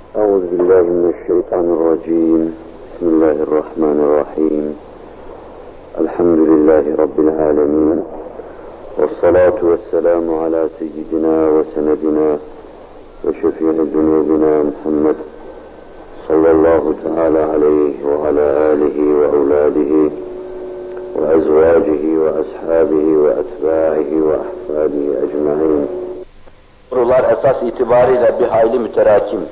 أعوذ بالله من الشيطان الرجيم. بسم الله الرحمن الرحيم. الحمد لله رب العالمين، والصلاة والسلام على سيدنا وسندنا وشفيع ذنوبنا محمد صلى الله تعالى عليه وعلى آله وأولاده وأزواجه وأصحابه وأتباعه وأحفاده أجمعين. Sorular esas itibariyle bir hayli müterakim.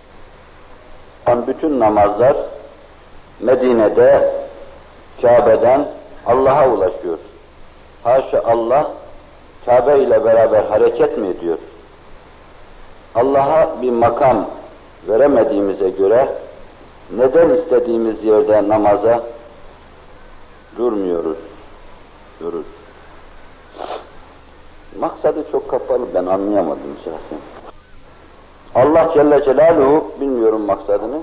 Bütün namazlar Medine'de Kabe'den Allah'a ulaşıyor. Haşa Allah Kabe ile beraber hareket mi ediyor? Allah'a bir makam veremediğimize göre neden istediğimiz yerde namaza durmuyoruz? Maksadı çok kapalı, ben anlayamadım şahsen. Allah Celle Celaluhu, bilmiyorum maksadını,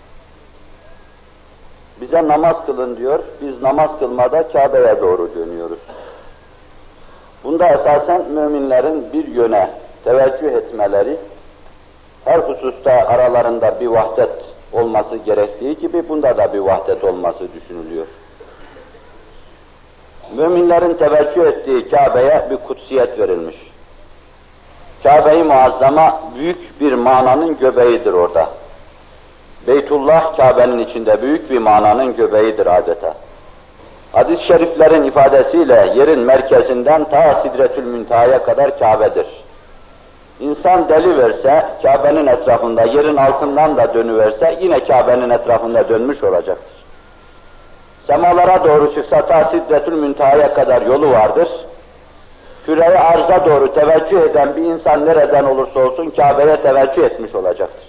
bize namaz kılın diyor, biz namaz kılmada Kabe'ye doğru dönüyoruz. Bunda esasen müminlerin bir yöne teveccüh etmeleri, her hususta aralarında bir vahdet olması gerektiği gibi bunda da bir vahdet olması düşünülüyor. Müminlerin teveccüh ettiği Kabe'ye bir kutsiyet verilmiş. Kabe-i Muazzama büyük bir mananın göbeğidir orada. Beytullah Kabe'nin içinde büyük bir mananın göbeğidir adeta. Hadis-i şeriflerin ifadesiyle yerin merkezinden ta Sidretül Münteha'ya kadar Kabe'dir. İnsan deli verse Kabe'nin etrafında, yerin altından da dönüverse yine Kabe'nin etrafında dönmüş olacaktır. Semalara doğru çıksa ta Sidretül Münteha'ya kadar yolu vardır. Küre-i arza doğru teveccüh eden bir insan nereden olursa olsun Kabe'ye teveccüh etmiş olacaktır.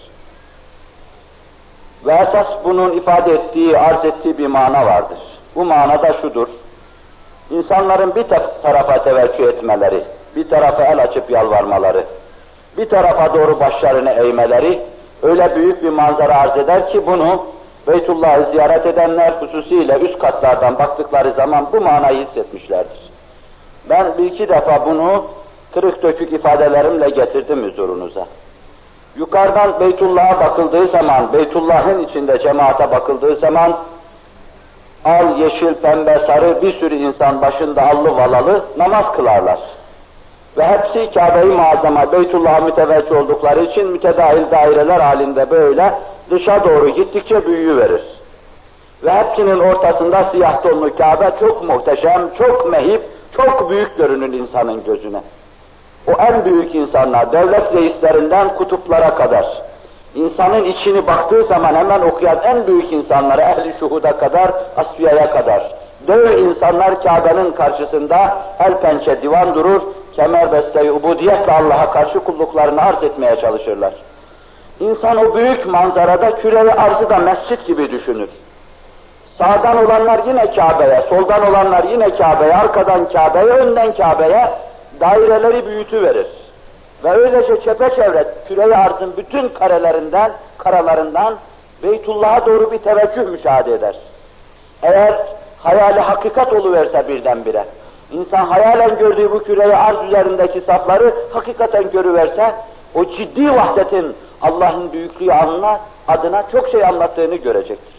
Ve esas bunun ifade ettiği, arz ettiği bir mana vardır. Bu mana da şudur: İnsanların bir tarafa teveccüh etmeleri, bir tarafa el açıp yalvarmaları, bir tarafa doğru başlarını eğmeleri öyle büyük bir manzara arz eder ki bunu Beytullah'ı ziyaret edenler hususiyle üst katlardan baktıkları zaman bu manayı hissetmişlerdir. Ben bir iki defa bunu kırık dökük ifadelerimle getirdim huzurunuza. Yukarıdan Beytullah'a bakıldığı zaman, Beytullah'ın içinde cemaate bakıldığı zaman al, yeşil, pembe, sarı bir sürü insan başında allı valalı namaz kılarlar. Ve hepsi Kabe-i Muazzama, Beytullah'a müteveccih oldukları için mütedahil daireler halinde böyle dışa doğru gittikçe büyüyüverir. Ve hepsinin ortasında siyah tonlu Kabe çok muhteşem, çok mehip, çok büyük görünür insanın gözüne. O en büyük insanlar, devlet reislerinden kutuplara kadar, insanın içini baktığı zaman hemen okuyan en büyük insanlara, ehli şuhuda kadar, asfiyaya kadar, dev insanlar Kabe'nin karşısında el pençe divan durur, kemerbeste-i ubudiyetle Allah'a karşı kulluklarını arz etmeye çalışırlar. İnsan o büyük manzarada küre-i arzı da mescit gibi düşünür. Sağdan olanlar yine Kabe'ye, soldan olanlar yine Kabe'ye, arkadan Kabe'ye, önden Kabe'ye daireleri büyütüverir. Ve öylece çepeçevre küre-i arzın bütün karalarından Beytullah'a doğru bir teveccüh müşahede eder. Eğer hayali hakikat oluverse birdenbire, insan hayalen gördüğü bu küre-i arz üzerindeki safları hakikaten görüverse, o ciddi vahdetin Allah'ın büyüklüğü adına çok şey anlattığını görecektir.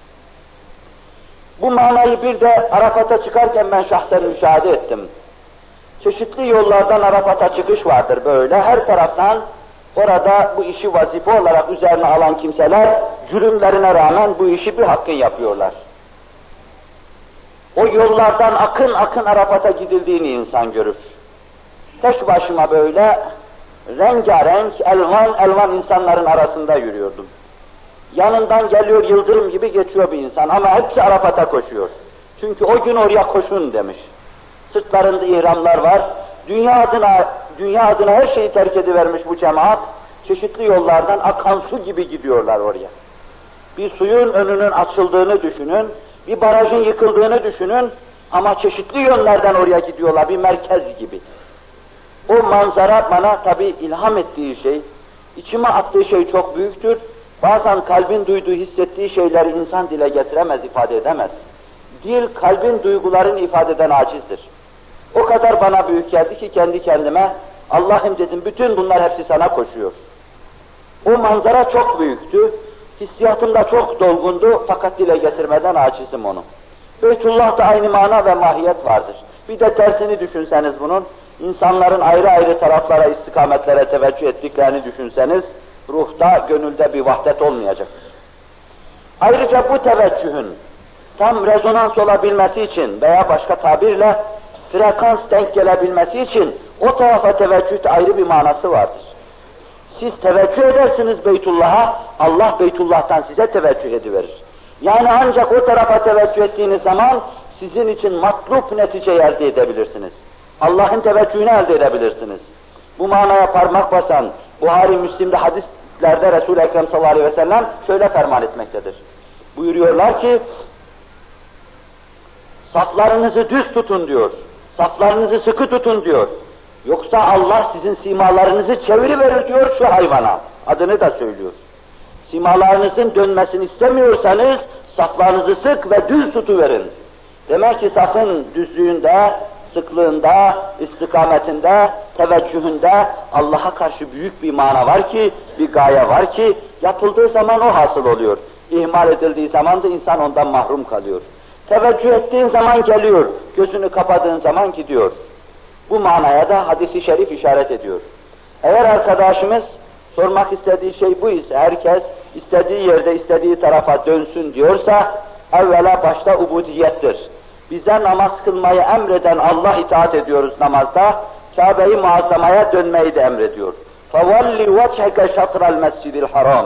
Bu manayı bir de Arafat'a çıkarken ben şahsen müşahede ettim. Çeşitli yollardan Arafat'a çıkış vardır böyle. Her taraftan orada bu işi vazife olarak üzerine alan kimseler cürümlerine rağmen bu işi bir hakkın yapıyorlar. O yollardan akın akın Arafat'a gidildiğini insan görür. Tek başıma böyle rengarenk, elvan insanların arasında yürüyordum. Yanından geliyor yıldırım gibi geçiyor bir insan ama hepsi Arafat'a koşuyor. Çünkü o gün oraya koşun demiş. Sırtlarında ihramlar var. Dünya adına her şeyi terk edivermiş bu cemaat. Çeşitli yollardan akan su gibi gidiyorlar oraya. Bir suyun önünün açıldığını düşünün, bir barajın yıkıldığını düşünün ama çeşitli yönlerden oraya gidiyorlar, bir merkez gibi. O manzara bana tabi ilham ettiği şey, içime attığı şey çok büyüktür. Bazen kalbin duyduğu, hissettiği şeyleri insan dile getiremez, ifade edemez. Dil, kalbin duygularını ifade eden acizdir. O kadar bana büyük geldi ki kendi kendime, Allah'ım dedim, bütün bunlar hepsi sana koşuyor. O manzara çok büyüktü, hissiyatımda çok dolgundu fakat dile getirmeden acizim onu. Beytullah'ta aynı mana ve mahiyet vardır. Bir de tersini düşünseniz bunun, insanların ayrı ayrı taraflara, istikametlere teveccüh ettiklerini düşünseniz, ruhta, gönülde bir vahdet olmayacaktır. Ayrıca bu teveccühün tam rezonans olabilmesi için veya başka tabirle frekans denk gelebilmesi için o tarafa teveccühte ayrı bir manası vardır. Siz teveccüh edersiniz Beytullah'a, Allah Beytullah'tan size teveccüh ediverir. Yani ancak o tarafa teveccüh ettiğiniz zaman sizin için matlup neticeyi elde edebilirsiniz. Allah'ın teveccühünü elde edebilirsiniz. Bu manaya parmak basan Buhari Müslim'de hadislerde Resul-i Ekrem sallallahu aleyhi ve sellem şöyle ferman etmektedir. Buyuruyorlar ki, saflarınızı düz tutun diyor, saflarınızı sıkı tutun diyor. Yoksa Allah sizin simalarınızı çeviriverir diyor şu hayvana, adını da söylüyor. Simalarınızın dönmesini istemiyorsanız, saflarınızı sık ve düz tutuverin. Demek ki safın düzlüğünde, sıklığında, istikametinde, teveccühünde Allah'a karşı büyük bir mana var ki, bir gaye var ki, yapıldığı zaman o hasıl oluyor. İhmal edildiği zaman da insan ondan mahrum kalıyor. Teveccüh ettiğin zaman geliyor, gözünü kapadığın zaman gidiyor. Bu manaya da hadis-i şerif işaret ediyor. Eğer arkadaşımız sormak istediği şey bu ise, herkes istediği yerde, istediği tarafa dönsün diyorsa, evvela başta ubudiyettir. Bize namaz kılmayı emreden Allah itaat ediyoruz namazda, Kabe-i Muazzama'ya dönmeyi de emrediyor. فَوَلِّ وَجْهَكَ شَطْرَ الْمَسْجِدِ الْحَرَامِ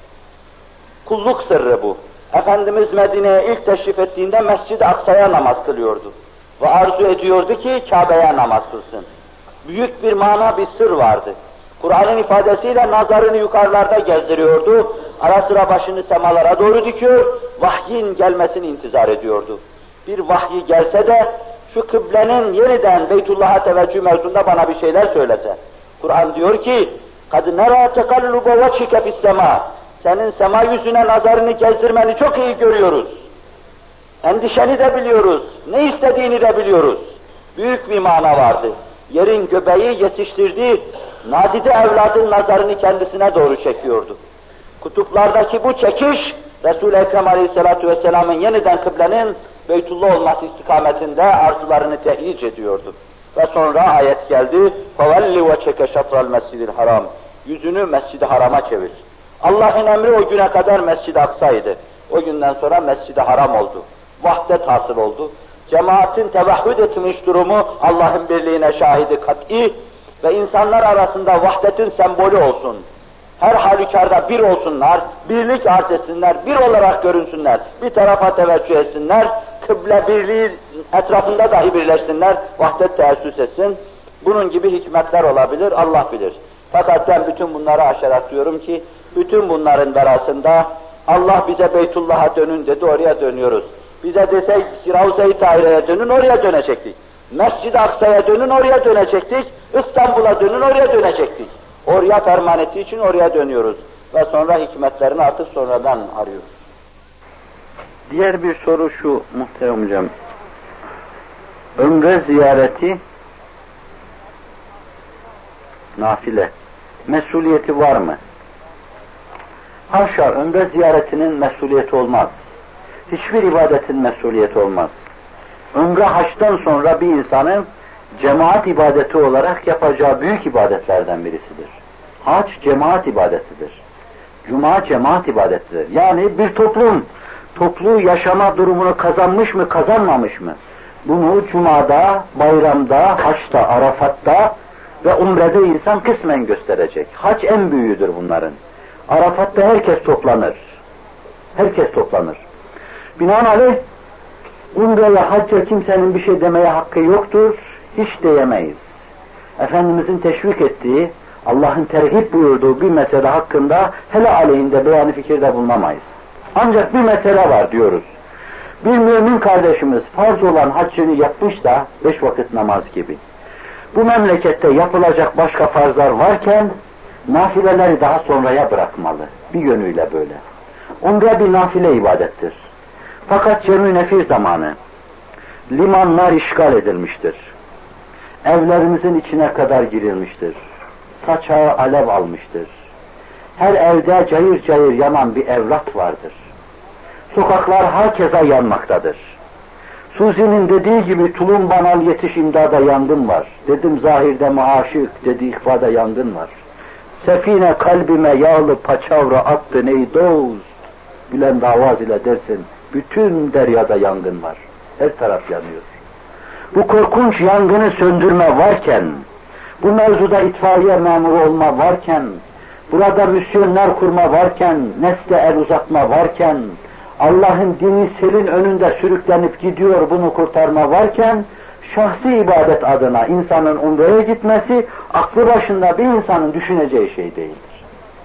Kulluk sırrı bu. Efendimiz Medine'ye ilk teşrif ettiğinde Mescid-i Aksa'ya namaz kılıyordu. Ve arzu ediyordu ki Kabe'ye namaz kılsın. Büyük bir mana, bir sır vardı. Kur'an'ın ifadesiyle nazarını yukarılarda gezdiriyordu, ara sıra başını semalara doğru dikiyor, vahyin gelmesini intizar ediyordu. Bir vahyi gelse de şu kıblenin yeniden Beytullah'a teveccüh mevzunda bana bir şeyler söylese. Kur'an diyor ki, قَدْ نَرَا تَقَلُّبَ وَجْهِكَ فِي السَّمَاءِ Senin sema yüzüne nazarını gezdirmeni çok iyi görüyoruz. Endişeni de biliyoruz, ne istediğini de biliyoruz. Büyük bir mana vardı. Yerin göbeği yetiştirdiği nadide evladın nazarını kendisine doğru çekiyordu. Kutuplardaki bu çekiş, Resul-i Ekrem Aleyhisselatü Vesselam'ın yeniden kıblenin Beytullah olması istikametinde arzularını tehyic ediyordu. Ve sonra ayet geldi, فَوَلِّ وَچَكَ شَطْرَ الْمَسْجِدِ الْحَرَامِ Yüzünü Mescid-i Haram'a çevir. Allah'ın emri o güne kadar Mescid-i Aksa'ydı. O günden sonra Mescid-i Haram oldu. Vahdet hasıl oldu. Cemaatin tevahhüd etmiş durumu Allah'ın birliğine şahidi kat'i ve insanlar arasında vahdetin sembolü olsun. Her halükarda bir olsunlar, birlik arz etsinler, bir olarak görünsünler, bir tarafa teveccüh etsinler, kıble birliği etrafında dahi birleşsinler, vahdet teessüs etsin. Bunun gibi hikmetler olabilir, Allah bilir. Fakat ben bütün bunları aşarak diyorum ki, bütün bunların berasında Allah bize Beytullah'a dönün dedi, oraya dönüyoruz. Bize desek Ravza-i Tahire'ye dönün, oraya dönecektik. Mescid-i Aksa'ya dönün, oraya dönecektik. İstanbul'a dönün, oraya dönecektik. Oraya ferman ettiği için oraya dönüyoruz. Ve sonra hikmetlerini artık sonradan arıyoruz. Diğer bir soru şu muhterem hocam. Ömre ziyareti nafile. Mesuliyeti var mı? Haşa, ömre ziyaretinin mesuliyeti olmaz. Hiçbir ibadetin mesuliyeti olmaz. Ömre haçtan sonra bir insanın cemaat ibadeti olarak yapacağı büyük ibadetlerden birisidir. Hac cemaat ibadetidir. Cuma cemaat ibadetidir. Yani bir toplum, toplu yaşama durumunu kazanmış mı, kazanmamış mı? Bunu Cuma'da, bayramda, haçta, Arafat'ta ve umrede insan kısmen gösterecek. Hac en büyüğüdür bunların. Arafat'ta herkes toplanır. Herkes toplanır. Binaenaleyh, umre ve hacca kimsenin bir şey demeye hakkı yoktur, hiç diyemeyiz. Efendimizin teşvik ettiği, Allah'ın terhip buyurduğu bir mesele hakkında hele aleyhinde beyan-ı fikirde bulunamayız. Ancak bir mesele var diyoruz. Bir mümin kardeşimiz farz olan haccını yapmış da 5 vakit namaz gibi. Bu memlekette yapılacak başka farzlar varken nafileleri daha sonraya bırakmalı. Bir yönüyle böyle. Umre bir nafile ibadettir. Fakat cem-i nefir zamanı limanlar işgal edilmiştir. Evlerimizin içine kadar girilmiştir. Saçağı alev almıştır. Her evde cayır cayır yanan bir evlat vardır. Sokaklar herkese yanmaktadır. Suzi'nin dediği gibi tulum banal yetiş imdada yangın var. Dedim zahirde muaşık, dedi ihfada yangın var. Sefine kalbime yağlı paçavra attın ey dost. Bülent avaz ile dersin, bütün deryada yangın var. Her taraf yanıyor. Bu korkunç yangını söndürme varken, bu mevzuda itfaiye memuru olma varken, burada misyoner kurma varken, nesle el uzatma varken, Allah'ın dini selin önünde sürüklenip gidiyor bunu kurtarma varken, şahsi ibadet adına insanın umreye gitmesi, aklı başında bir insanın düşüneceği şey değildir.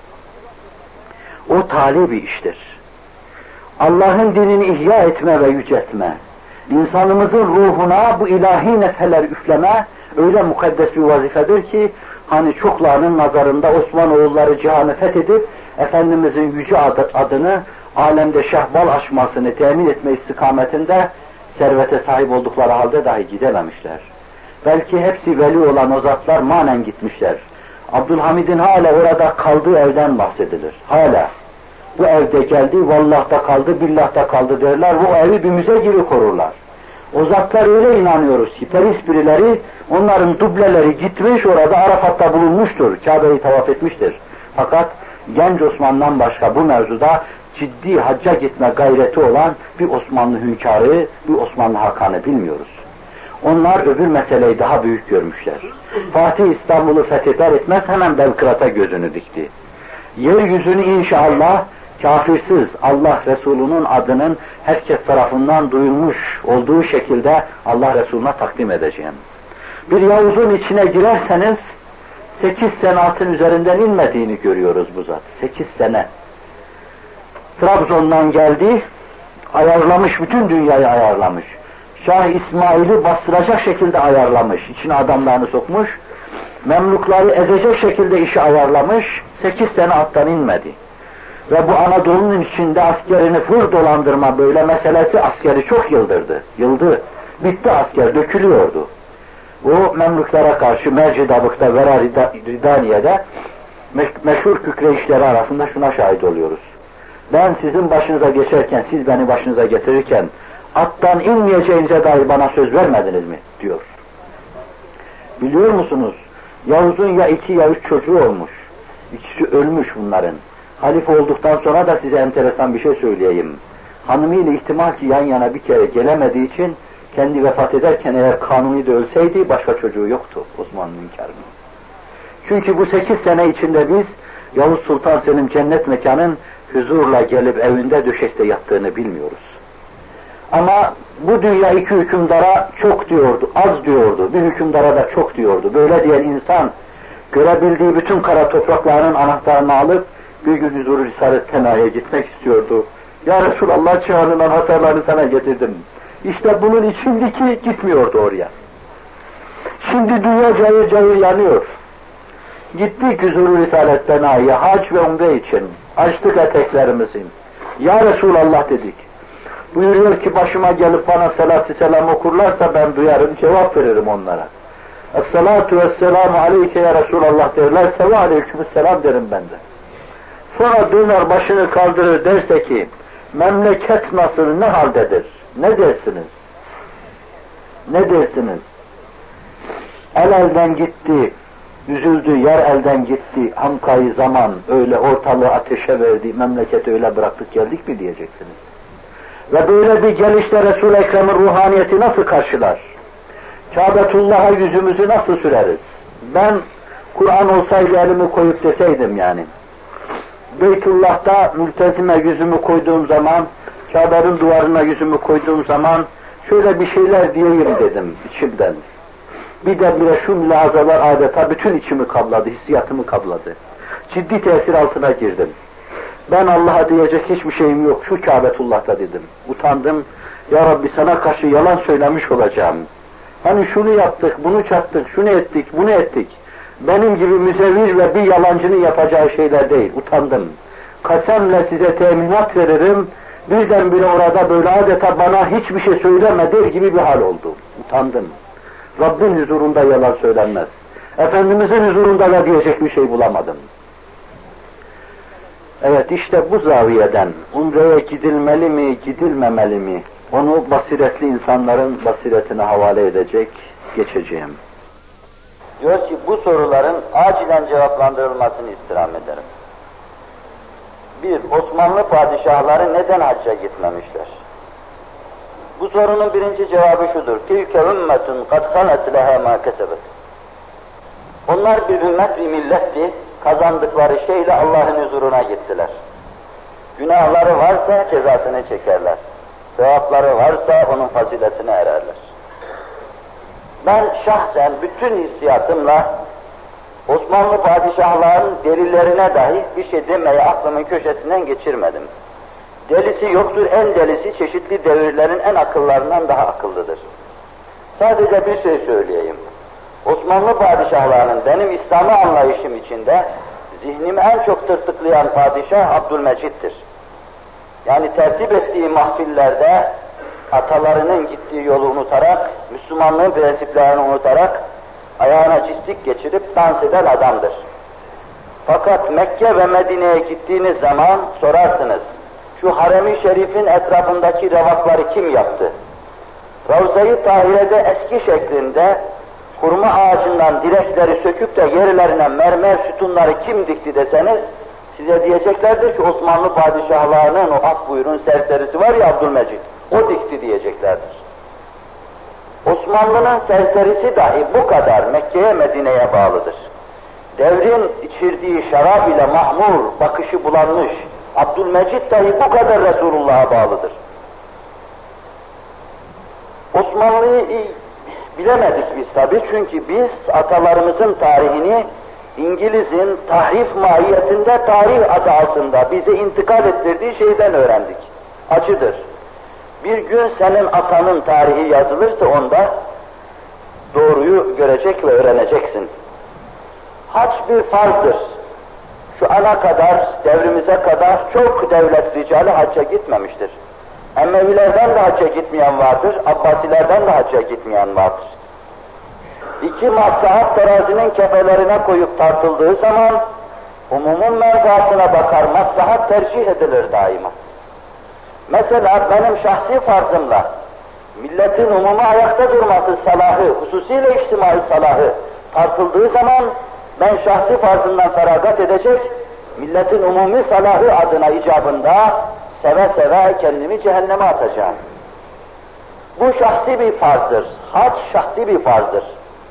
O tali bir iştir. Allah'ın dinini ihya etme ve yüceltme, insanımızın ruhuna bu ilahi nefeler üfleme, öyle mukaddes bir vazifedir ki, hani çoklarının nazarında Osmanoğulları cihanı fethedip, Efendimizin yüce adını, alemde şehbal açmasını temin etme istikametinde, servete sahip oldukları halde dahi gidememişler. Belki hepsi veli olan o zatlar manen gitmişler. Abdülhamid'in hala orada kaldığı evden bahsedilir. Hala. Bu evde geldi, vallah'ta kaldı, billah'ta kaldı derler, bu evi bir müze gibi korurlar. O zatlar öyle inanıyoruz ki, perist birileri, onların dubleleri gitmiş, orada Arafat'ta bulunmuştur, Kabe'yi tavaf etmiştir. Fakat genç Osman'dan başka bu mevzuda ciddi hacca gitme gayreti olan bir Osmanlı hünkârı, bir Osmanlı Hakan'ı bilmiyoruz. Onlar öbür meseleyi daha büyük görmüşler. Fatih İstanbul'u fetheder etmez hemen Belgrad'a gözünü dikti. Yeryüzünü inşallah kafirsiz Allah Resulü'nün adının herkes tarafından duyulmuş olduğu şekilde Allah Resulü'ne takdim edeceğim. Bir Yavuz'un içine girerseniz 8 sene altın üzerinden inmediğini görüyoruz bu zat. 8 sene. Trabzon'dan geldi, ayarlamış, bütün dünyayı ayarlamış. Şah İsmail'i bastıracak şekilde ayarlamış, içine adamlarını sokmuş, Memlukları ezecek şekilde işi ayarlamış, 8 sene attan inmedi. Ve bu Anadolu'nun içinde askerini fır dolandırma böyle meselesi askeri çok yıldırdı. Yıldı. Bitti asker, dökülüyordu. O Memluklara karşı Mercidabık'ta ve Ridaniye'de meşhur kükreyişleri arasında şuna şahit oluyoruz. Ben sizin başınıza geçerken, siz beni başınıza getirirken attan inmeyeceğinize dair bana söz vermediniz mi? Diyor. Biliyor musunuz? Yavuz'un ya 2 ya 3 çocuğu olmuş. İkisi ölmüş bunların. Halife olduktan sonra da size enteresan bir şey söyleyeyim. Hanımıyla ihtimal ki yan yana bir kere gelemediği için kendi vefat ederken eğer Kanuni de ölseydi başka çocuğu yoktu Osmanlı hünkârının. Çünkü bu 8 sene içinde biz Yavuz Sultan Selim cennet mekanın huzurla gelip evinde döşekte yattığını bilmiyoruz. Ama bu dünya 2 hükümdara çok diyordu, az diyordu. Bir hükümdara da çok diyordu. Böyle diyen insan görebildiği bütün kara topraklarının anahtarını alıp bir gün huzur-u Risalet Tena'ya gitmek istiyordu. Ya Resulallah çağrının anahtarlarını sana getirdim. İşte bunun içindi ki gitmiyordu oraya. Şimdi dünya cayır cayır yanıyor. Gittik huzur-u Risalet Tena'ya hac ve umre için. Açtık eteklerimizi. Ya Resulallah dedik. Buyuruyor ki başıma gelip bana salatü selam okurlarsa ben duyarım, cevap veririm onlara. Es-salatu vesselamu aleyke ya Resulallah derlerse ve aleykümselam derim ben de. Sonra döner başını kaldırır derse ki memleket nasıl, ne haldedir? Ne dersiniz? Ne dersiniz? El elden gitti, üzüldü, yer elden gitti, hamkayı zaman öyle ortalığı ateşe verdi, memleketi öyle bıraktık geldik mi diyeceksiniz. Ve böyle bir gelişte Resul-i Ekrem'in ruhaniyeti nasıl karşılar? Kâbetullah'a yüzümüzü nasıl süreriz? Ben Kur'an olsaydı elimi koyup deseydim yani. Beytullah'ta mültezime yüzümü koyduğum zaman, Kâbe'nin duvarına yüzümü koyduğum zaman şöyle bir şeyler diyeyim dedim içimden. Birdenbire şu mülahazalar adeta bütün içimi kabladı, hissiyatımı kabladı. Ciddi tesir altına girdim. Ben Allah'a diyecek hiçbir şeyim yok, şu Kâbetullah'ta dedim. Utandım, Ya Rabbi sana karşı yalan söylemiş olacağım. Hani şunu yaptık, bunu çattık, şunu ettik, bunu ettik. Benim gibi müzevir ve bir yalancının yapacağı şeyler değil, utandım. Kasemle size teminat veririm, birdenbire orada böyle adeta bana hiçbir şey söyleme der gibi bir hal oldu. Utandım. Rabbin huzurunda yalan söylenmez. Efendimizin huzurunda da diyecek bir şey bulamadım. Evet, işte bu zaviyeden umreye gidilmeli mi, gidilmemeli mi? Onu basiretli insanların basiretine havale edecek, geçeceğim. Diyor ki bu soruların acilen cevaplandırılmasını istirham ederim. Bir, Osmanlı padişahları neden hacca gitmemişler? Bu sorunun birinci cevabı şudur. Tilke ümmetun kad halet leha ma kesebet. Onlar bir ümmet, bir milletti. Kazandıkları şeyle Allah'ın huzuruna gittiler. Günahları varsa cezasını çekerler. Sevapları varsa onun faziletine ererler. Ben şahsen bütün hissiyatımla Osmanlı padişahlarının delilerine dahi bir şey demeye aklımın köşesinden geçirmedim. Delisi yoktur, en delisi çeşitli devirlerin en akıllarından daha akıllıdır. Sadece bir şey söyleyeyim. Osmanlı padişahlarının benim İslam'ı anlayışım içinde zihnimi en çok tırtıklayan padişah Abdülmecit'tir. Yani tertip ettiği mahfillerde atalarının gittiği yolu unutarak, Müslümanlığın prensiplerini unutarak ayağına cistik geçirip dans eden adamdır. Fakat Mekke ve Medine'ye gittiğiniz zaman sorarsınız, şu harem-i şerifin etrafındaki revakları kim yaptı? Ravza-i Tahire'de eski şeklinde hurma ağacından direkleri söküp de yerlerine mermer sütunları kim dikti deseniz, size diyeceklerdir ki Osmanlı padişahlarının o af buyurun serserisi var ya Abdülmecid, o dikti diyeceklerdir. Osmanlı'nın serserisi dahi bu kadar Mekke'ye Medine'ye bağlıdır. Devrin içirdiği şarap ile mahmur, bakışı bulanmış, Abdülmecid dahi bu kadar Resulullah'a bağlıdır. Osmanlı'yı bilemedik biz tabi, çünkü biz atalarımızın tarihini İngiliz'in tahrif mahiyetinde tarih adı altında bize intikal ettirdiği şeyden öğrendik. Acıdır. Bir gün senin atanın tarihi yazılırsa onda doğruyu görecek ve öğreneceksin. Hac bir farzdır. Şu ana kadar, devrimize kadar çok devlet ricali hacca gitmemiştir. Emevilerden de hacca gitmeyen vardır, Abbasilerden de hacca gitmeyen vardır. 2 maslahat terazinin kefelerine koyup tartıldığı zaman umumun menfaatine bakar, maslahat tercih edilir daima. Mesela benim şahsi farzımla milletin umuma ayakta durması salahı, hususiyle içtimai salahı tartıldığı zaman ben şahsi farzımdan feragat edecek, milletin umumi salahı adına icabında seve seve kendimi cehenneme atacağım. Bu şahsi bir farzdır, hac şahsi bir farzdır.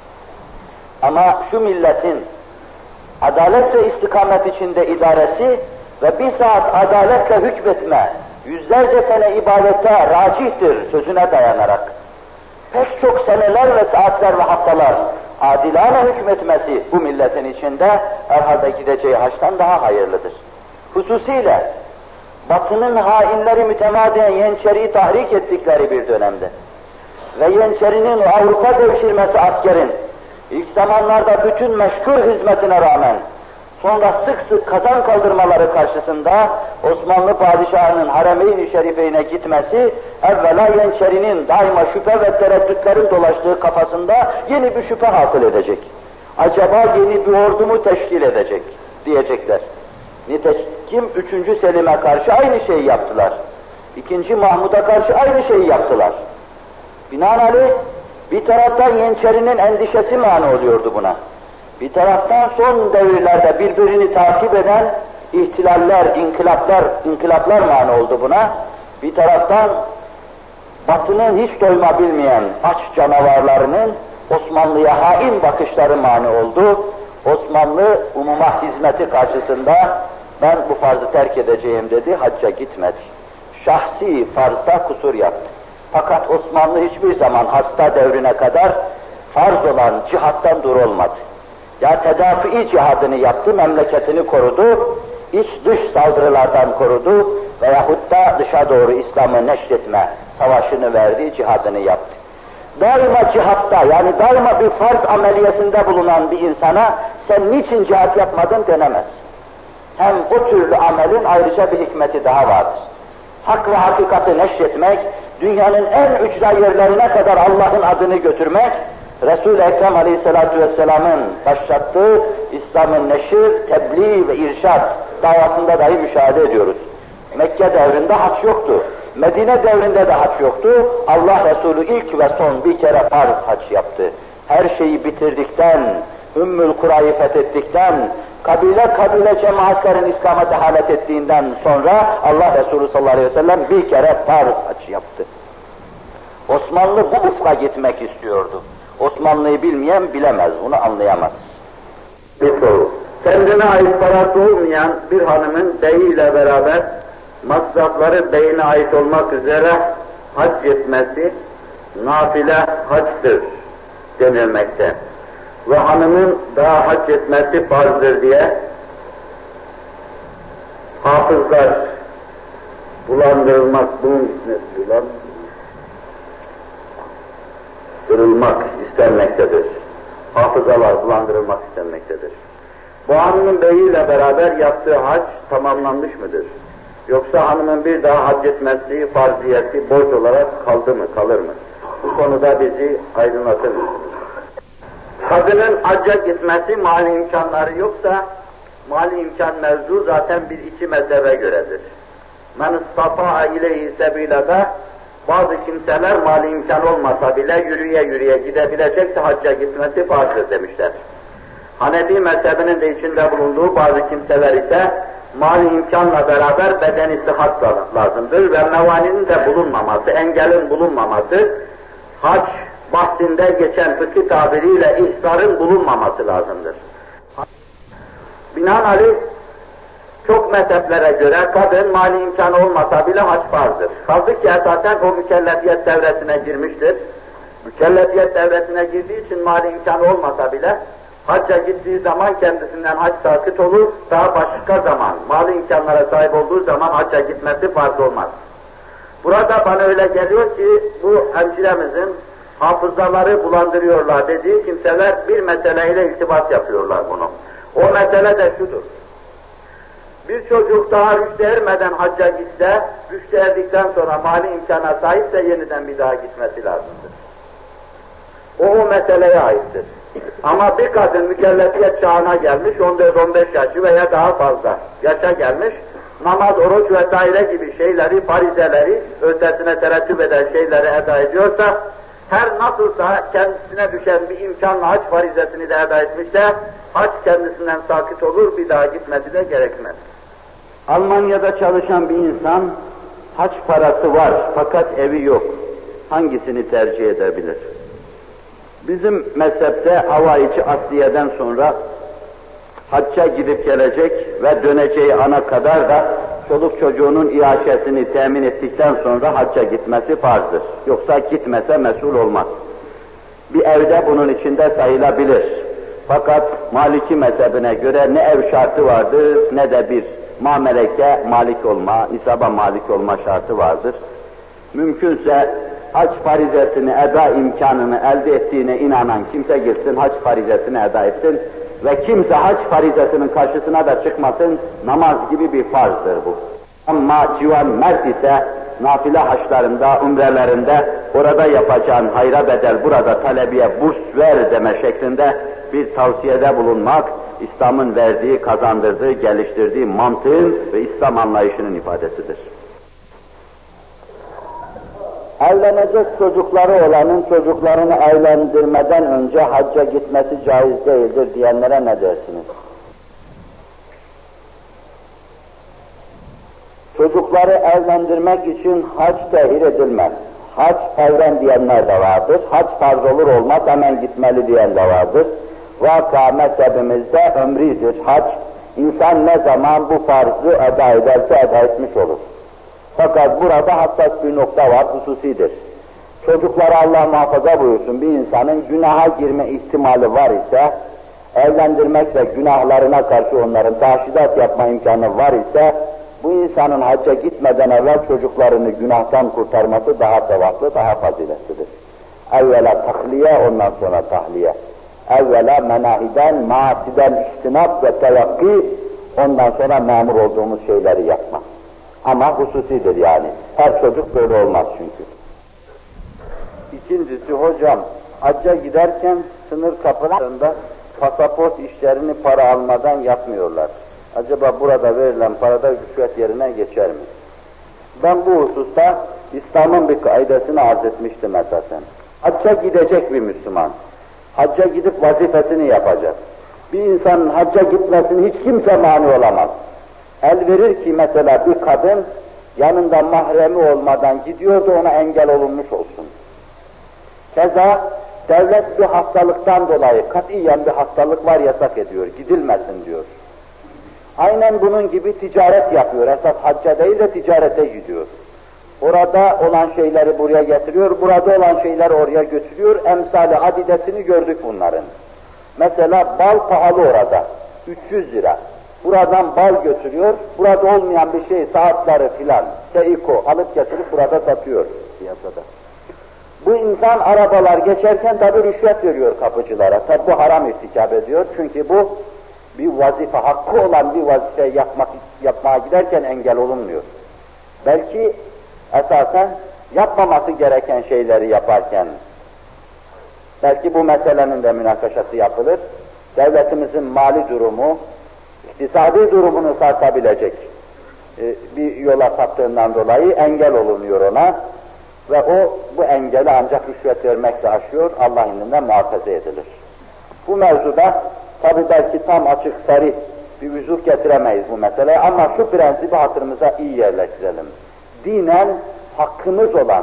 Ama şu milletin adalet ve istikamet içinde idaresi ve bir saat adaletle hükmetme, yüzlerce sene ibadete racihtir sözüne dayanarak, pek çok seneler ve saatler ve haftalar adilane hükmetmesi bu milletin içinde herhalde gideceği haçtan daha hayırlıdır. Hususiyle Batı'nın hainleri mütemadiyen Yeniçeri'yi tahrik ettikleri bir dönemde ve Yeniçeri'nin Avrupa devşirmesi askerin ilk zamanlarda bütün meşgul hizmetine rağmen sonra sık sık kazan kaldırmaları karşısında Osmanlı padişahının harem-i şerifeyne gitmesi evvela Yeniçeri'nin daima şüphe ve tereddütlerin dolaştığı kafasında yeni bir şüphe hasıl edecek. Acaba yeni bir ordu mu teşkil edecek diyecekler. Nitekim 3. Selim'e karşı aynı şeyi yaptılar. 2. Mahmud'a karşı aynı şeyi yaptılar. Binaenaleyh bir taraftan Yeniçeri'nin endişesi mani oluyordu buna. Bir taraftan son devirlerde birbirini takip eden ihtilaller, inkılaplar mani oldu buna. Bir taraftan Batı'nın hiç doyma bilmeyen aç canavarlarının Osmanlı'ya hain bakışları mani oldu. Osmanlı umuma hizmeti karşısında ben bu farzı terk edeceğim dedi, hacca gitmedi. Şahsi farzda kusur yaptı. Fakat Osmanlı hiçbir zaman hasta devrine kadar farz olan cihattan dur olmadı. Ya tedafi cihadını yaptı, memleketini korudu, iç dış saldırılardan korudu veyahut da dışa doğru İslam'ı neşretme savaşını verdi, cihadını yaptı. Daima cihatta, yani daima bir farz ameliyesinde bulunan bir insana sen niçin cihat yapmadın denemez. Hem bu türlü amelin ayrıca bir hikmeti daha vardır. Hak ve hakikati neşretmek, dünyanın en ücra yerlerine kadar Allah'ın adını götürmek Resul-i Ekrem Aleyhisselatü Vesselam'ın başlattığı İslam'ın neşir, tebliğ ve irşad davasında dahi müşahede ediyoruz. Mekke devrinde hac yoktu. Medine devrinde de hac yoktu. Allah Resulü ilk ve son bir kere farz hac yaptı. Her şeyi bitirdikten, Ümmül Kura'yı fethettikten, kabile cemaatlerin İslam'a dehalet ettiğinden sonra Allah Resulü sallallahu aleyhi ve sellem bir kere farz hac yaptı. Osmanlı bu ufka gitmek istiyordu. Osmanlı'yı bilmeyen bilemez, bunu anlayamaz. Bir soru. Kendine ait parası olmayan bir hanımın beyiyle beraber masrafları beyine ait olmak üzere hac etmesi nafile haçtır denilmekte. Ve hanımın daha hac etmesi farzdır diye hafızlar bulandırılmak istenmektedir. Hafızalar bulandırılmak istenmektedir. Bu hanımın beyiyle beraber yaptığı hac tamamlanmış mıdır? Yoksa hanımın bir daha hac etmesi farziyeti borç olarak kaldı mı, kalır mı? Bu konuda bizi aydınlatır mısınız? Kadının hacca gitmesi mali imkanları yoksa, mali imkan mevzu zaten bir iki mezhebe göredir. Men istata'a ileyhi sebilede bazı kimseler mali imkan olmasa bile yürüye gidebilecekse hacca gitmesi farzdır demişler. Hanefi mezhebinin de içinde bulunduğu bazı kimseler ise mali imkanla beraber bedeni sıhhat lazımdır ve mevaninin de bulunmaması, engelin bulunmaması, hac bahsinde geçen fıkhi tabiriyle ihsarın bulunmaması lazımdır. Binaenaleyh çok mezheplere göre kadın mali imkanı olmasa bile hac farzdır. Kaldı ki esasen o mükellefiyet devresine girmiştir. Mükellefiyet devresine girdiği için mali imkanı olmasa bile hacca gittiği zaman kendisinden hac sakıt olur, daha başka zaman, mali imkanlara sahip olduğu zaman hacca gitmesi farz olmaz. Burada bana öyle geliyor ki bu hemşiremizin hafızaları bulandırıyorlar dediği kimseler bir meseleyle iltibat yapıyorlar bunu. O mesele de şudur. Bir çocuk daha rüşte ermeden hacca gitse, rüşte erdikten sonra mali imkana sahipse yeniden bir daha gitmesi lazımdır. O meseleye aittir. Ama bir kadın mükellefiyet çağına gelmiş, 14-15 yaşı veya daha fazla yaşa gelmiş, namaz, oruç vesaire gibi şeyleri, farizeleri, ötesine terettüp eden şeyleri eda ediyorsa, her nasılsa kendisine düşen bir imkanla hac farizesini de eda etmişse, hac kendisinden sakit olur, bir daha gitmesi de gerekmez. Almanya'da çalışan bir insan, hac parası var fakat evi yok. Hangisini tercih edebilir? Bizim mezhepte hava-i asliyeden sonra hacca gidip gelecek ve döneceği ana kadar da çoluk çocuğunun iaşesini temin ettikten sonra hacca gitmesi farzdır. Yoksa gitmese mesul olmaz. Bir evde bunun içinde sayılabilir. Fakat Maliki mezhebine göre ne ev şartı vardır ne de bir mameleke malik olma, nisaba malik olma şartı vardır. Mümkünse hac farizesini eda imkanını elde ettiğine inanan kimse gitsin, hac farizesini eda etsin ve kimse hac farizesinin karşısına da çıkmasın, namaz gibi bir farzdır bu. Ama civan mert ise nafile haçlarında, umrelerinde orada yapacağın hayra bedel burada talebiye burs ver deme şeklinde bir tavsiyede bulunmak, İslam'ın verdiği, kazandırdığı, geliştirdiği mantığın ve İslam anlayışının ifadesidir. Evlenecek çocukları olanın çocuklarını evlendirmeden önce hacca gitmesi caiz değildir diyenlere ne dersiniz? Çocukları evlendirmek için hac tehir edilmez. Hac evlen diyenler de vardır. Hac farz olur olmaz hemen gitmeli diyen de vardır. Vaka mezhebimizde ömridir hac. İnsan ne zaman bu farzı eda ederse eda etmiş olur. Fakat burada hassas bir nokta var, hususidir. Çocukları Allah muhafaza buyursun, bir insanın günaha girme ihtimali var ise, evlendirmek ve günahlarına karşı onların taşidat yapma imkanı var ise, bu insanın hacca gitmeden evvel çocuklarını günahtan kurtarması daha sevaplı, daha faziletlidir. Evvela tahliye, ondan sonra tahliye. Evvela menahiden, maasiden istinab ve tevakki, ondan sonra memur olduğumuz şeyleri yapma. Ama hususidir yani. Her çocuk böyle olmaz çünkü. İkincisi hocam, hacca giderken sınır kapılarında pasaport işlerini para almadan yapmıyorlar. Acaba burada verilen parada rüşvet yerine geçer mi? Ben bu hususta İslam'ın bir kaidesini arz etmiştim esasen. Hacca gidecek bir Müslüman, hacca gidip vazifesini yapacak. Bir insanın hacca gitmesine hiç kimse mani olamaz. El verir ki mesela bir kadın yanında mahremi olmadan gidiyor da ona engel olunmuş olsun. Keza devlet bir hastalıktan dolayı katiyen bir hastalık var yasak ediyor, gidilmesin diyor. Aynen bunun gibi ticaret yapıyor, esas hacca değil de ticarete gidiyor. Orada olan şeyleri buraya getiriyor, burada olan şeyleri oraya götürüyor, emsali adidesini gördük bunların. Mesela bal pahalı orada, 300 lira. Buradan bal götürüyor, burada olmayan bir şey, saatleri filan, seiko alıp getirip burada satıyor piyasada. Bu insan arabalar geçerken tabi rüşvet veriyor kapıcılara. Tabi bu haram irtikab ediyor çünkü bu bir vazife, hakkı olan bir vazife yapmaya giderken engel olunmuyor. Belki esasen yapmaması gereken şeyleri yaparken, belki bu meselenin de münakaşası yapılır. Devletimizin mali durumu, iktisadi durumunu sarsabilecek bir yola saptığından dolayı engel olunuyor ona ve o bu engeli ancak rüşvet vermekle aşıyor, Allah indinde muhafaza edilir. Bu mevzuda tabi belki tam açık sarih bir vüzuh getiremeyiz bu meseleye ama şu prensibi hatırımıza iyi yerleştirelim. Dinen hakkımız olan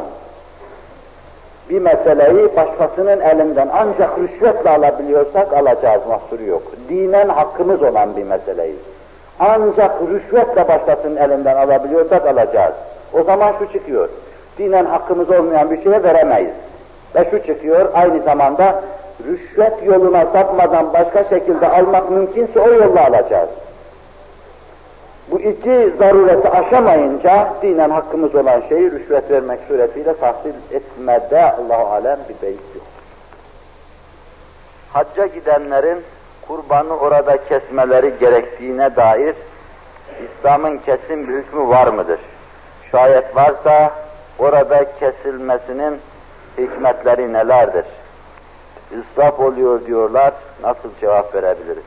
bir meseleyi başkasının elinden ancak rüşvetle alabiliyorsak alacağız, mahsuru yok. Dinen hakkımız olan bir meseleyi ancak rüşvetle başkasının elinden alabiliyorsak alacağız. O zaman şu çıkıyor, dinen hakkımız olmayan bir şeye veremeyiz. Ve şu çıkıyor, aynı zamanda rüşvet yoluna sapmadan başka şekilde almak mümkünse o yolla alacağız. Bu iki zarureti aşamayınca dinen hakkımız olan şeyi rüşvet vermek suretiyle tahsil etmede Allah-u alem bir beis yok. Hacca gidenlerin kurbanı orada kesmeleri gerektiğine dair İslam'ın kesin bir hükmü var mıdır? Şayet varsa orada kesilmesinin hikmetleri nelerdir? İsraf oluyor diyorlar, nasıl cevap verebiliriz?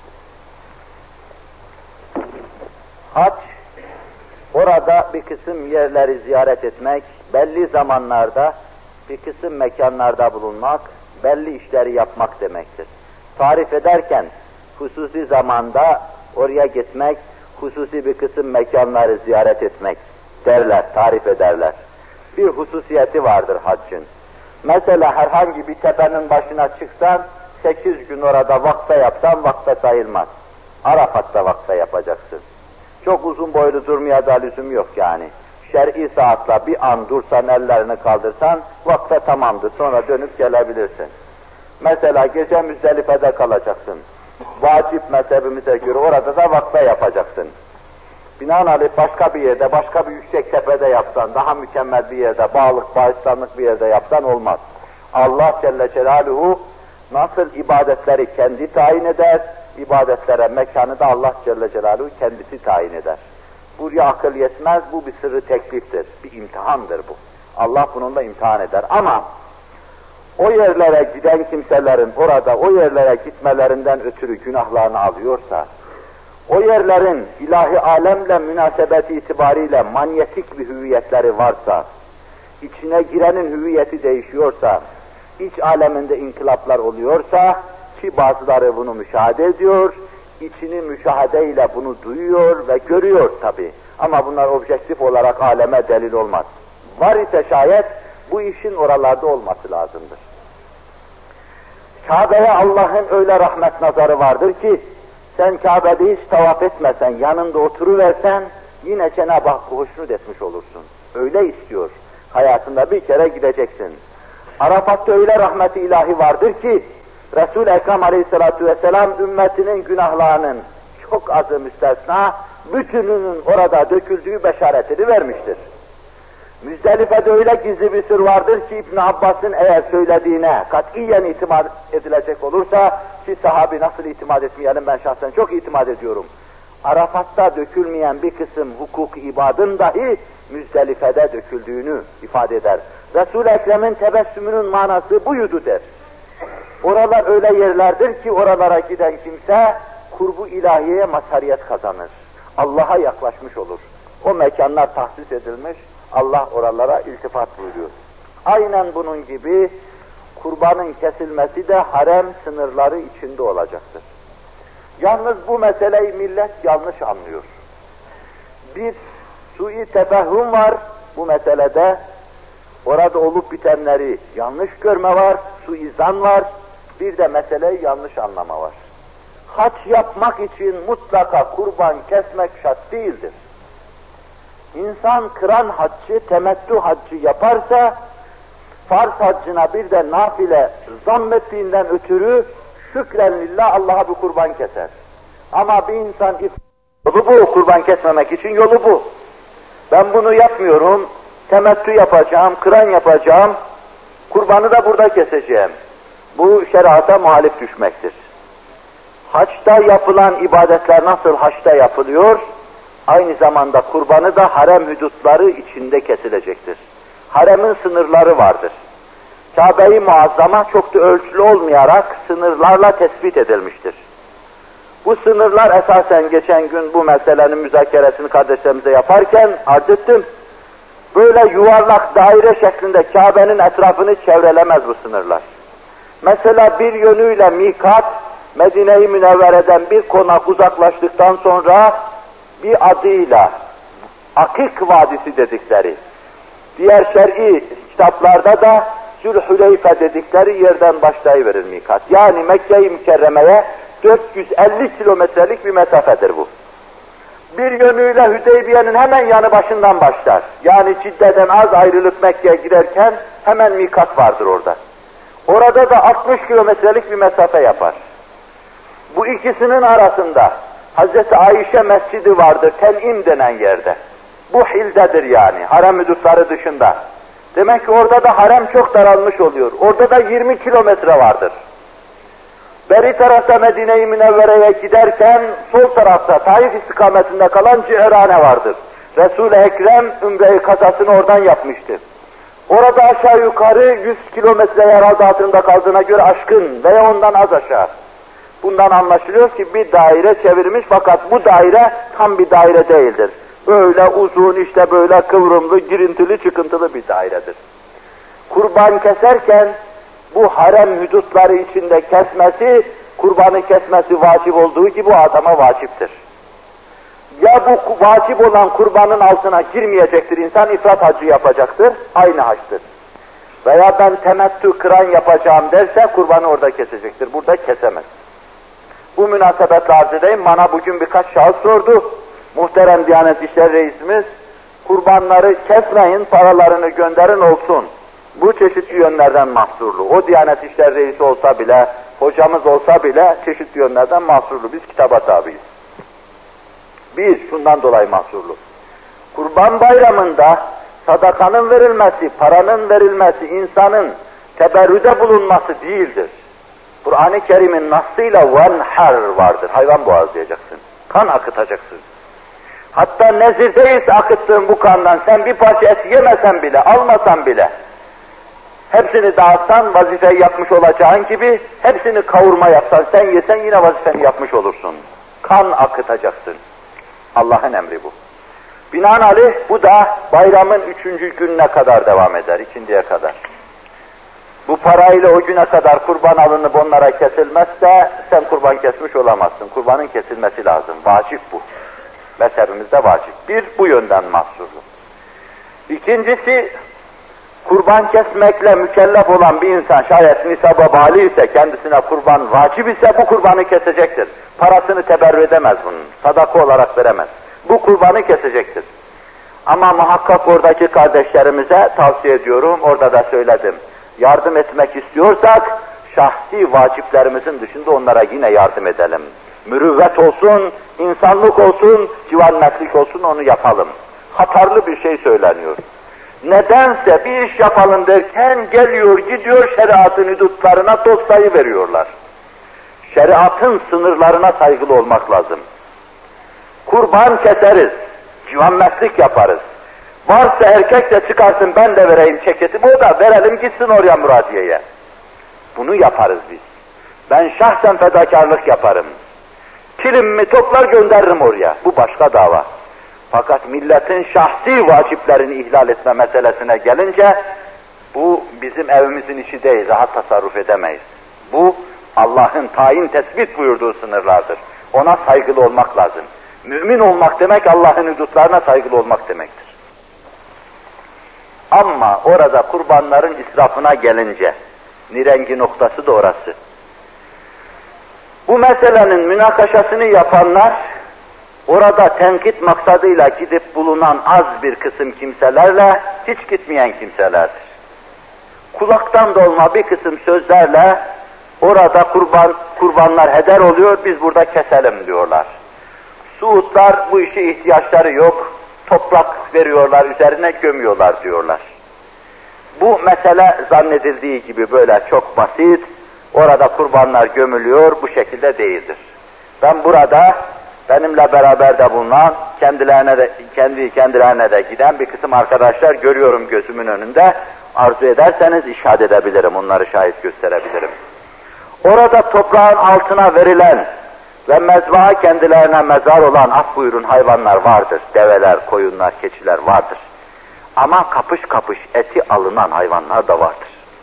Hac, orada bir kısım yerleri ziyaret etmek, belli zamanlarda bir kısım mekanlarda bulunmak, belli işleri yapmak demektir. Tarif ederken hususi zamanda oraya gitmek, hususi bir kısım mekanları ziyaret etmek derler, tarif ederler. Bir hususiyeti vardır haccın. Mesela herhangi bir tepenin başına çıksan, 8 gün orada vakfe yapsan vakfe sayılmaz. Arafat'ta vakfe yapacaksın. Çok uzun boylu durmaya da lüzum yok yani. Şer'i saatla bir an dursan, ellerini kaldırsan, vakfe tamamdır, sonra dönüp gelebilirsin. Mesela gece Müzdelife'de kalacaksın. Vacip mezhebimize göre orada da vakfe yapacaksın. Binaenaleyh başka bir yerde, başka bir yüksek tepede yapsan, daha mükemmel bir yerde, bağlık, bağışlanlık bir yerde yapsan olmaz. Allah Celle Celaluhu nasıl ibadetleri kendi tayin eder, ibadetlere mekanı da Allah Celle Celaluhu kendisi tayin eder. Buraya akıl yetmez, bu bir sırrı tekliftir, bir imtihandır bu. Allah bununla imtihan eder ama o yerlere giden kimselerin orada o yerlere gitmelerinden ötürü günahlarını alıyorsa, o yerlerin ilahi alemle münasebeti itibariyle manyetik bir hüviyetleri varsa, içine girenin hüviyeti değişiyorsa, iç aleminde inkılaplar oluyorsa, ki bazıları bunu müşahede ediyor, içini müşahedeyle bunu duyuyor ve görüyor tabi. Ama bunlar objektif olarak aleme delil olmaz. Var ise şayet bu işin oralarda olması lazımdır. Kabe'ye Allah'ın öyle rahmet nazarı vardır ki, sen Kabe'de hiç tavaf etmesen, yanında oturuversen, yine Cenab-ı Hakk'ı hoşnut etmiş olursun. Öyle istiyor. Hayatında bir kere gideceksin. Arafat'ta öyle rahmeti ilahi vardır ki, Resul-i Ekrem Aleyhisselatü Vesselam ümmetinin günahlarının çok azı müstesna, bütününün orada döküldüğü beşaretini vermiştir. Müzdelife'de öyle gizli bir sır vardır ki İbn Abbas'ın eğer söylediğine katiyen itimat edilecek olursa, ki sahabi nasıl itimat etmeyelim, ben şahsen çok itimat ediyorum. Arafat'ta dökülmeyen bir kısım hukuk-i ibadın dahi Müzdelife'de döküldüğünü ifade eder. Resul-i Ekrem'in tebessümünün manası buydu der. Oralar öyle yerlerdir ki oralara giden kimse kurbu ilahiyeye mazhariyet kazanır. Allah'a yaklaşmış olur. O mekanlar tahsis edilmiş, Allah oralara iltifat buyuruyor. Aynen bunun gibi kurbanın kesilmesi de harem sınırları içinde olacaktır. Yalnız bu meseleyi millet yanlış anlıyor. Bir sui tefehüm var bu meselede. Orada olup bitenleri yanlış görme var, suizan var. Bir de meseleyi yanlış anlama var. Hac yapmak için mutlaka kurban kesmek şart değildir. İnsan kıran haccı, temettü haccı yaparsa, farz haccına bir de nafile zammettiğinden ötürü şükren lillah Allah'a bir kurban keser. Ama bir insan yolu bu, kurban kesmemek için yolu bu. Ben bunu yapmıyorum, temettü yapacağım, kıran yapacağım, kurbanı da burada keseceğim. Bu şeriata muhalif düşmektir. Haçta yapılan ibadetler nasıl haçta yapılıyor, aynı zamanda kurbanı da harem hudutları içinde kesilecektir. Haremin sınırları vardır. Kabe-i Muazzama çok da ölçülü olmayarak sınırlarla tespit edilmiştir. Bu sınırlar esasen geçen gün bu meselenin müzakeresini kardeşlerimize yaparken arz ettim. Böyle yuvarlak daire şeklinde Kabe'nin etrafını çevrelemez bu sınırlar. Mesela bir yönüyle mikat, Medine-i Münevvere'den bir konak uzaklaştıktan sonra bir adıyla Akik Vadisi dedikleri, diğer şer'i kitaplarda da Zülhüleyfe dedikleri yerden başlayıverir mikat. Yani Mekke-i Mükerreme'ye 450 kilometrelik bir mesafedir bu. Bir yönüyle Hüdeybiye'nin hemen yanı başından başlar. Yani Cidde'den az ayrılıp Mekke'ye girerken hemen mikat vardır orada. Orada da 60 kilometrelik bir mesafe yapar. Bu ikisinin arasında Hazreti Ayşe Mescidi vardır, Ten'im denen yerde. Bu hildedir yani, harem hudutları dışında. Demek ki orada da harem çok daralmış oluyor. Orada da 20 kilometre vardır. Beri tarafta Medine-i Münevvere'ye giderken sol tarafta Taif istikametinde kalan Cihrane vardır. Resul-i Ekrem Ümre-i Kasas'ını oradan yapmıştı. Orada aşağı yukarı 100 kilometre herhalde altında kaldığına göre aşkın veya ondan az aşağı. Bundan anlaşılıyor ki bir daire çevirmiş fakat bu daire tam bir daire değildir. Böyle uzun işte böyle kıvrımlı, girintili, çıkıntılı bir dairedir. Kurban keserken bu harem hudutları içinde kesmesi, kurbanı kesmesi vacip olduğu gibi o adama vaciptir. Ya bu vacip olan kurbanın altına girmeyecektir, insan ifrat hacı yapacaktır, aynı haçtır. Veya ben temettü kıran yapacağım derse kurbanı orada kesecektir, burada kesemez. Bu münasebetle arz edeyim, bana bugün birkaç şahıs sordu. Muhterem Diyanet İşleri Reisimiz, kurbanları kesmeyin, paralarını gönderin olsun. Bu çeşitli yönlerden mahsurlu. O Diyanet İşleri Reisi olsa bile, hocamız olsa bile çeşitli yönlerden mahsurlu. Biz kitaba tabiiz. Bir, şundan dolayı mahsurlu. Kurban bayramında sadakanın verilmesi, paranın verilmesi, insanın teberrüde bulunması değildir. Kur'an-ı Kerim'in nasıyla venher vardır. Hayvan boğazlayacaksın. Kan akıtacaksın. Hatta nezirdeyiz akıttığın bu kandan sen bir parça et yemesen bile, almasan bile hepsini dağıtsan vazifeyi yapmış olacağın gibi hepsini kavurma yapsan sen yesen yine vazifeni yapmış olursun. Kan akıtacaksın. Allah'ın emri bu. Binaenaleyh bu da bayramın 3. gününe kadar devam eder, 2'ye kadar. Bu parayla o güne kadar kurban alınıp onlara kesilmezse sen kurban kesmiş olamazsın. Kurbanın kesilmesi lazım. Vacip bu. Mezhebimizde vacip. Bir, bu yönden mahsurlu. İkincisi, kurban kesmekle mükellef olan bir insan şayet nisaba bali ise, kendisine kurban vacip ise bu kurbanı kesecektir. Parasını teberrü edemez bunun. Sadaka olarak veremez. Bu kurbanı kesecektir. Ama muhakkak oradaki kardeşlerimize tavsiye ediyorum, orada da söyledim. Yardım etmek istiyorsak, şahsi vaciplerimizin dışında onlara yine yardım edelim. Mürüvvet olsun, insanlık olsun, civanmetlik olsun onu yapalım. Hatarlı bir şey söyleniyor. Nedense bir iş yapalım derken geliyor gidiyor şeriatın hudutlarına dost veriyorlar. Şeriatın sınırlarına saygılı olmak lazım. Kurban keseriz, civanmetlik yaparız. Varsa erkek de çıkarsın ben de vereyim ceketimi, o da verelim gitsin oraya Muradiye'ye. Bunu yaparız biz. Ben şahsen fedakarlık yaparım. Kilimimi toplar gönderirim oraya. Bu başka dava. Fakat milletin şahsi vaciplerini ihlal etme meselesine gelince, bu bizim evimizin işi değil, rahat tasarruf edemeyiz. Bu Allah'ın tayin tespit buyurduğu sınırlardır. Ona saygılı olmak lazım. Mümin olmak demek Allah'ın hudutlarına saygılı olmak demektir. Ama orada kurbanların israfına gelince, nirengi noktası da orası. Bu meselenin münakaşasını yapanlar, orada tenkit maksadıyla gidip bulunan az bir kısım kimselerle hiç gitmeyen kimselerdir. Kulaktan dolma bir kısım sözlerle orada kurbanlar heder oluyor, biz burada keselim diyorlar. Suudlar bu işe ihtiyaçları yok, toprak veriyorlar, üzerine gömüyorlar diyorlar. Bu mesele zannedildiği gibi böyle çok basit, orada kurbanlar gömülüyor, bu şekilde değildir. Ben burada benimle beraber de bulunan, kendilerine de giden bir kısım arkadaşlar görüyorum gözümün önünde. Arzu ederseniz işaret edebilirim, onları şahit gösterebilirim. Orada toprağın altına verilen ve mezbaha kendilerine mezar olan af buyurun hayvanlar vardır. Develer, koyunlar, keçiler vardır. Ama kapış kapış eti alınan hayvanlar da vardır.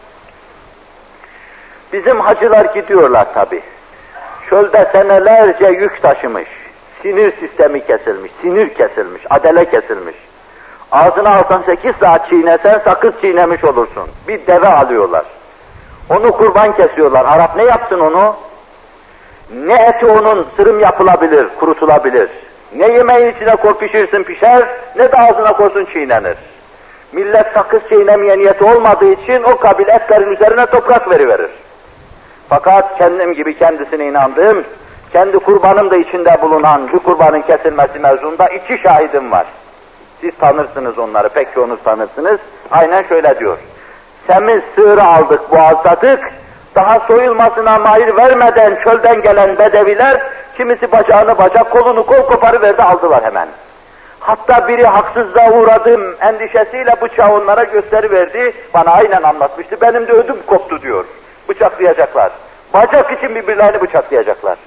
Bizim hacılar gidiyorlar tabi. Çölde senelerce yük taşımış, sinir sistemi kesilmiş, sinir kesilmiş, adele kesilmiş. Ağzına alsan 8 saat çiğnesen sakız çiğnemiş olursun. Bir deve alıyorlar. Onu kurban kesiyorlar. Arap ne yapsın onu? Ne eti onun sırım yapılabilir, kurutulabilir. Ne yemeğin içine koy pişirsin pişer, ne de ağzına koysun çiğnenir. Millet sakız çiğnemeye niyeti olmadığı için o kabil etlerin üzerine toprak veriverir. Fakat kendim gibi kendisine inandığım, kendi kurbanım da içinde bulunan bu kurbanın kesilmesi mevzunda 2 şahidim var. Siz tanırsınız onları, pek çoğunuz tanırsınız. Aynen şöyle diyor. Semiz sığırı aldık, boğazladık, daha soyulmasına mahir vermeden çölden gelen bedeviler, kimisi bacağını bacak, kolunu kol koparıverdi, aldılar hemen. Hatta biri haksızlığa uğradığım endişesiyle bıçağı onlara gösteriverdi, bana aynen anlatmıştı, benim de ödüm koptu diyor. Bıçaklayacaklar. Bacak için birbirlerini bıçaklayacaklar.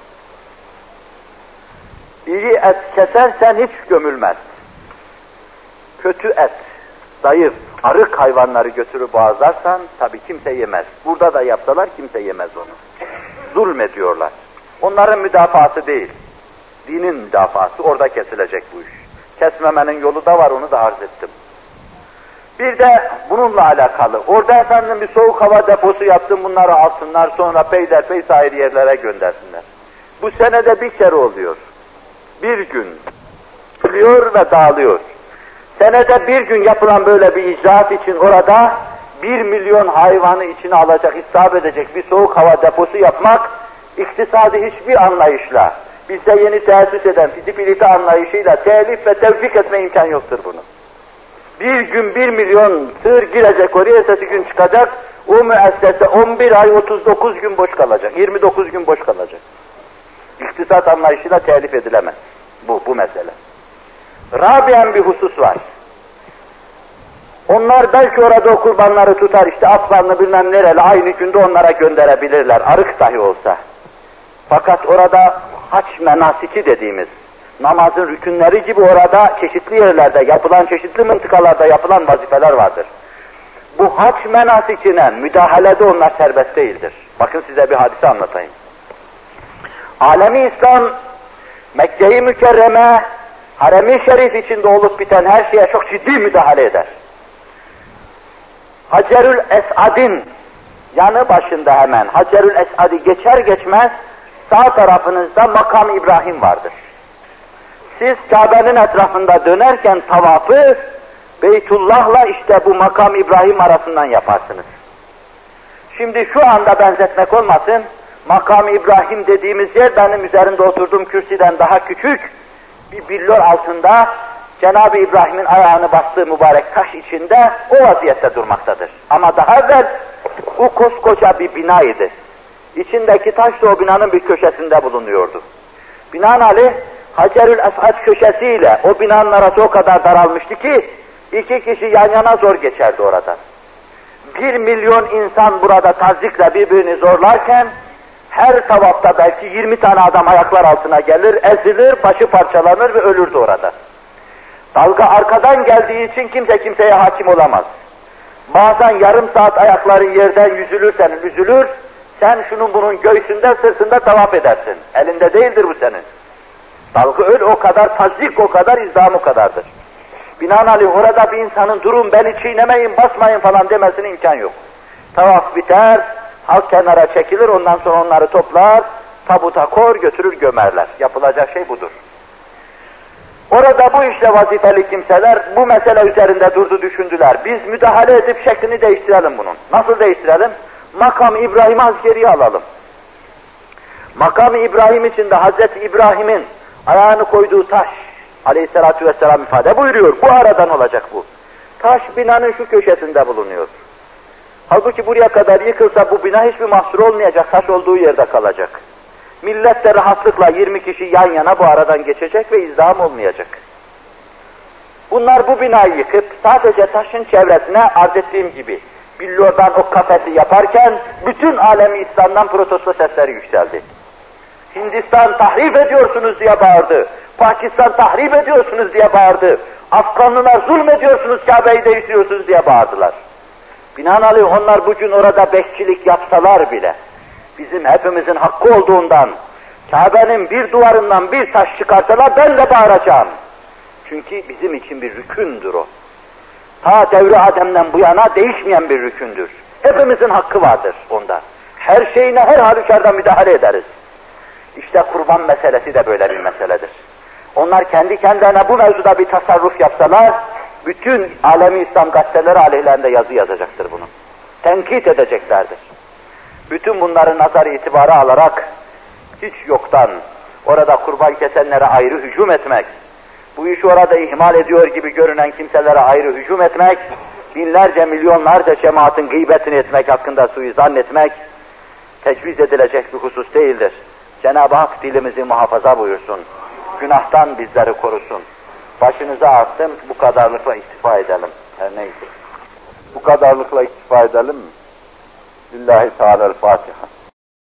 İyi et kesersen hiç gömülmez. Kötü et, zayıf, arık hayvanları götürüp boğazlarsan tabii kimse yemez. Burada da yapsalar kimse yemez onu. Zulmediyorlar. Onların müdafaası değil. Dinin müdafaası, orada kesilecek bu iş. Kesmemenin yolu da var, onu da arz ettim. Bir de bununla alakalı, orada efendim bir soğuk hava deposu yaptım, bunları alsınlar, sonra peyderpey sahil yerlere göndersinler. Bu senede bir kere oluyor. Bir gün oluyor ve dağılıyor. Senede bir gün yapılan böyle bir icraat için orada 1 milyon hayvanı içine alacak, istihap edecek bir soğuk hava deposu yapmak, iktisadi hiçbir anlayışla, bize yeni tesis eden fizibilite anlayışıyla telif ve tevfik etme imkan yoktur bunu. Bir gün 1 milyon sığır girecek oraya, ertesi gün çıkacak, o müessese 11 ay 39 gün boş kalacak, 29 gün boş kalacak. İktisat anlayışıyla telif edilemez bu mesele. Rabiyen bir husus var. Onlar belki orada o kurbanları tutar, işte atlarını bilmem nereli aynı günde onlara gönderebilirler, arık dahi olsa. Fakat orada haç menasiki dediğimiz, namazın rükünleri gibi orada çeşitli yerlerde yapılan, çeşitli mıntıkalarda yapılan vazifeler vardır. Bu haç menasikine müdahalede onlar serbest değildir. Bakın size bir hadise anlatayım. Alemi İslam, Mekke-i Mükerreme, Harem-i Şerif içinde olup biten her şeye çok ciddi müdahale eder. Hacerül Esad'in yanı başında hemen, Hacerül Esad'i geçer geçmez sağ tarafınızda makam İbrahim vardır. Siz Kabe'nin etrafında dönerken tavafı Beytullah'la işte bu makam İbrahim arasından yaparsınız. Şimdi şu anda benzetmek olmasın, makam İbrahim dediğimiz yer benim üzerinde oturduğum kürsüden daha küçük bir billur altında Cenab-ı İbrahim'in ayağını bastığı mübarek taş içinde o vaziyette durmaktadır. Ama daha evvel o koskoca bir binaydı. İçindeki taş da o binanın bir köşesinde bulunuyordu. Binaenaleyh Hacerül Esad köşesiyle o binanın arası o kadar daralmıştı ki 2 kişi yan yana zor geçerdi oradan. 1 milyon insan burada tazikle birbirini zorlarken Her tavafta belki 20 tane adam ayaklar altına gelir, ezilir, başı parçalanır ve ölürdü orada. Dalga arkadan geldiği için kimse kimseye hakim olamaz. Bazen yarım saat ayakların yerden yüzülürsen üzülür, sen şunun bunun göğsünde, sırtında tavaf edersin. Elinde değildir bu senin. Dalga öyle o kadar tazik, o kadar izdiham o kadardır. Binaenaleyh orada bir insanın durun beni çiğnemeyin, basmayın falan demesine imkan yok. Tavaf biter, halk kenara çekilir, ondan sonra onları toplar, tabuta kor, götürür gömerler. Yapılacak şey budur. Orada bu işle vazifeli kimseler bu mesele üzerinde durdu, düşündüler. Biz müdahale edip şeklini değiştirelim bunun. Nasıl değiştirelim? Makam İbrahim'i az geriye alalım. Makam İbrahim içinde Hazreti İbrahim'in ayağını koyduğu taş, aleyhissalatü vesselam ifade buyuruyor. Bu aradan olacak bu. Taş binanın şu köşesinde bulunuyor. Halbuki buraya kadar yıkılsa bu bina hiçbir mahsur olmayacak, taş olduğu yerde kalacak. Millet de rahatlıkla 20 kişi yan yana bu aradan geçecek ve izdiham olmayacak. Bunlar bu binayı yıkıp sadece taşın çevresine arz ettiğim gibi billurdan o kafesi yaparken bütün alemi İslam'dan protesto sesleri yükseldi. Hindistan tahrip ediyorsunuz diye bağırdı. Pakistan tahrip ediyorsunuz diye bağırdı. Afganlılar zulmediyorsunuz, Kabe'yi değiştiriyorsunuz diye bağırdılar. Binaenaleyh onlar bugün orada bekçilik yapsalar bile bizim hepimizin hakkı olduğundan Kabe'nin bir duvarından bir taş çıkarsalar ben de bağıracağım. Çünkü bizim için bir rükündür o. Ta devri Adem'den bu yana değişmeyen bir rükündür. Hepimizin hakkı vardır onda. Her şeyine her halükarda müdahale ederiz. İşte kurban meselesi de böyle bir meseledir. Onlar kendi kendilerine bu mevzuda bir tasarruf yapsalar, bütün alemi İslam gazeteleri aleyhlerinde yazı yazacaktır bunu. Tenkit edeceklerdir. Bütün bunları nazar itibara alarak, hiç yoktan orada kurban kesenlere ayrı hücum etmek, bu işi orada ihmal ediyor gibi görünen kimselere ayrı hücum etmek, binlerce milyonlarca cemaatin gıybetini etmek hakkında suizan etmek, tecviz edilecek bir husus değildir. Cenab-ı Hak dilimizi muhafaza buyursun, günahtan bizleri korusun. Başınıza attım, bu kadarlıkla iktifa edelim. Her neyse. Bu kadarlıkla iktifa edelim mi? Lillahi Teala'l-Fatiha.